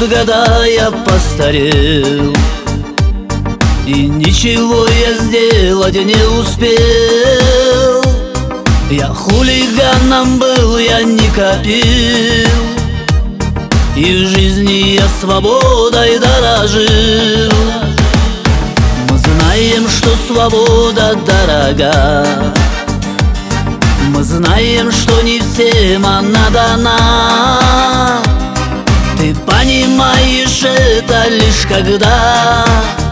года я постарел, и ничего я сделать не успел. Я хулиганом был, я не копил, и в жизни я свободой дорожил. Мы знаем, что свобода дорога, мы знаем, что не всем она дана. Ты понимаешь это лишь когда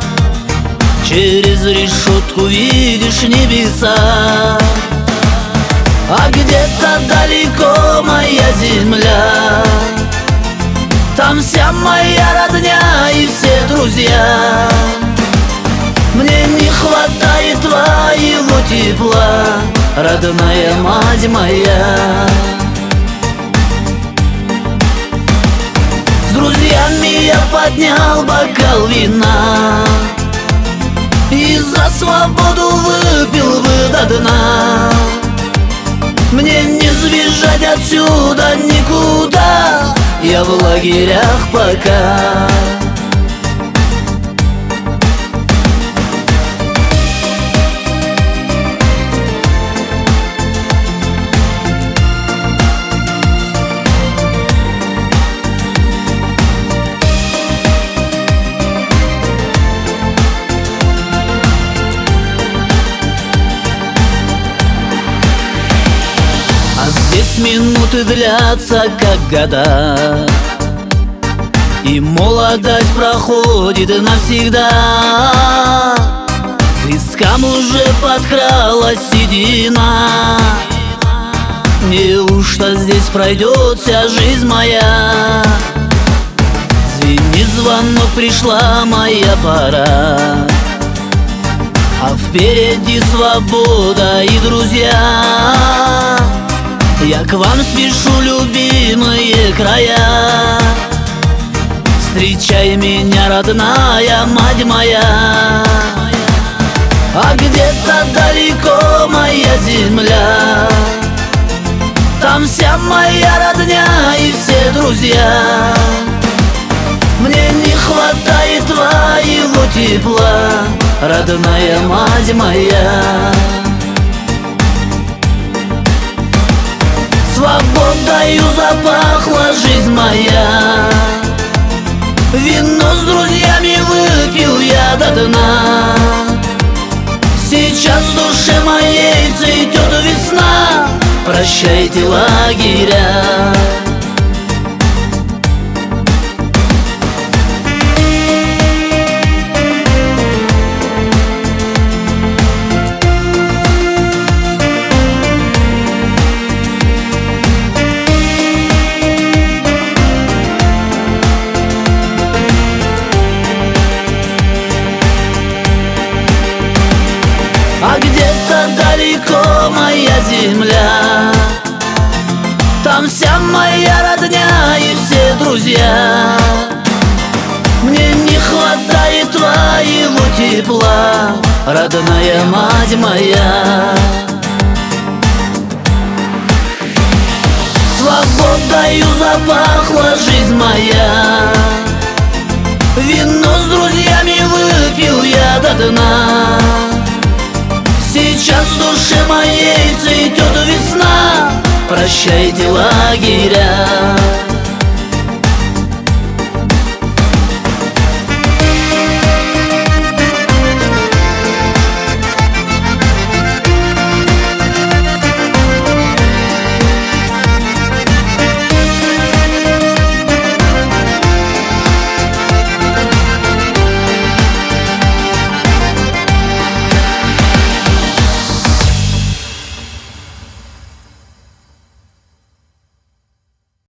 через решетку видишь небеса. А где-то далеко моя земля, там вся моя родня и все друзья. Мне не хватает твоего тепла, родная мать моя. С друзьями я поднял бокал вина и за свободу выпил бы до дна. Мне не сбежать отсюда никуда, я в лагерях пока. Здесь минуты длятся, как года, и молодость проходит навсегда. К вискам уже подкралась седина. Неужто здесь пройдет вся жизнь моя? Звенит звонок, пришла моя пора, а впереди свобода и друзья. Я к вам спешу, любимые края, встречай меня, родная мать моя. А где-то далеко моя земля, там вся моя родня и все друзья. Мне не хватает твоего тепла, родная мать моя. Свободою запахла жизнь моя, вино с друзьями выпил я до дна. Сейчас в душе моей цветет весна, прощайте лагеря. А где-то далеко моя земля, там вся моя родня и все друзья. Мне не хватает твоего тепла, родная мать моя. Свободою запахла жизнь моя, вино с друзьями выпил я до дна. Сейчас в душе моей цветет весна, прощайте лагеря.